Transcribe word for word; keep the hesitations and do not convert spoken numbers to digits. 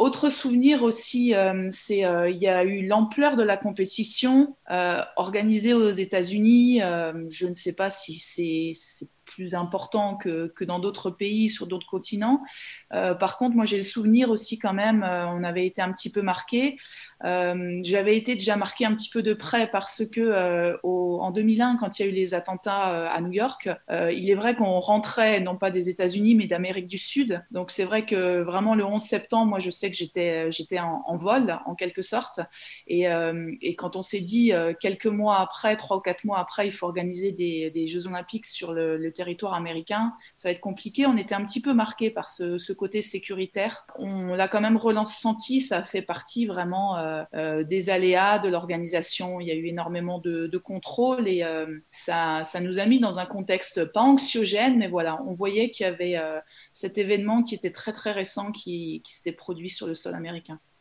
autre souvenir aussi, euh, c'est euh, il y a eu l'ampleur de la compétition euh, organisée aux États-Unis. Euh, je ne sais pas si c'est c'est plus important que, que dans d'autres pays, sur d'autres continents. Euh, par contre, moi, j'ai le souvenir aussi quand même, euh, on avait été un petit peu marqué. Euh, j'avais été déjà marqué un petit peu de près parce que euh, au, en deux mille un, quand il y a eu les attentats euh, à New York, euh, il est vrai qu'on rentrait non pas des États-Unis mais d'Amérique du Sud. Donc c'est vrai que vraiment le onze septembre, moi je sais que j'étais j'étais en, en vol en quelque sorte. Et, euh, et quand on s'est dit euh, quelques mois après, trois ou quatre mois après, il faut organiser des, des Jeux Olympiques sur le, le territoire américain, ça va être compliqué. On était un petit peu marqué par ce, ce côté sécuritaire. On l'a quand même ressenti, ça fait partie vraiment euh, euh, des aléas de l'organisation. Il y a eu énormément de, de contrôles et euh, ça, ça nous a mis dans un contexte pas anxiogène, mais voilà, on voyait qu'il y avait euh, cet événement qui était très très récent qui, qui s'était produit sur le sol américain.